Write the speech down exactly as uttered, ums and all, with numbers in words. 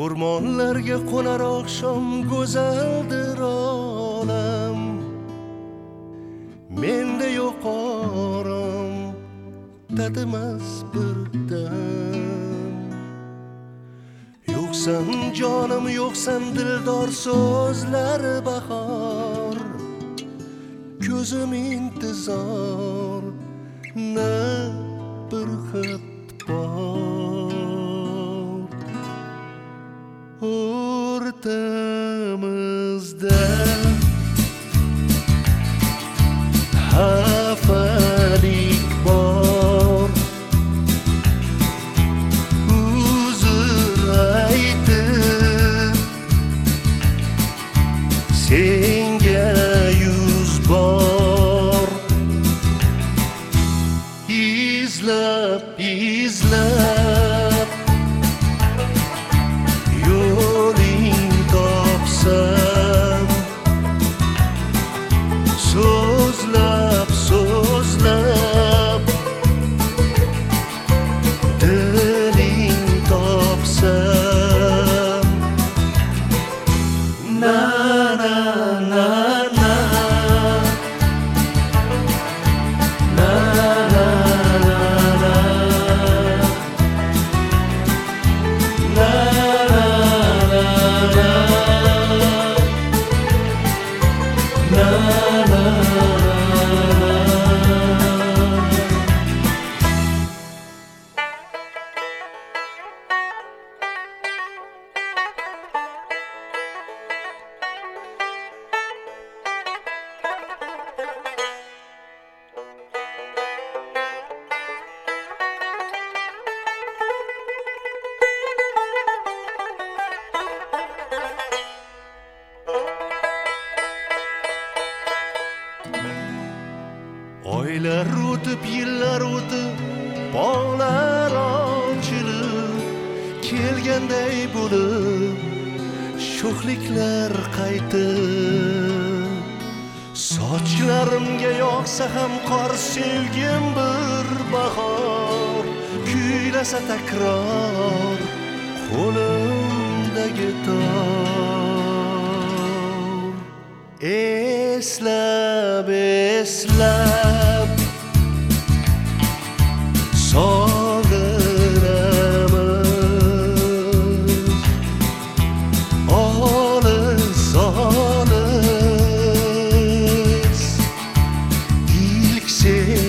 O'rmonlarga qo'nar oqshom go'zaldir olam, menda yo'q orom, tatimas bir dam. Yo'qsan jonim, yo'qsan dildor so'zlar bahor, ko'zim intizor, na bir xat bor. O'rtamizda xafalik bor, uzr aytib senga yuz bor. Izlab, izlab yo'ling topsam, so'zlab, so'zlab diling topsam, na na na na na na oylar o'tib, yillar o'tib, bog'lar ochilib, kelganday bo'lib, sho'xliklar qaytib. Sochlarimga yog'sa ham qor, sevgim bir bahor, kuylasa takror qo'limdagi tor. Eslab, eslab sog'inamiz, olis, olis ilk sen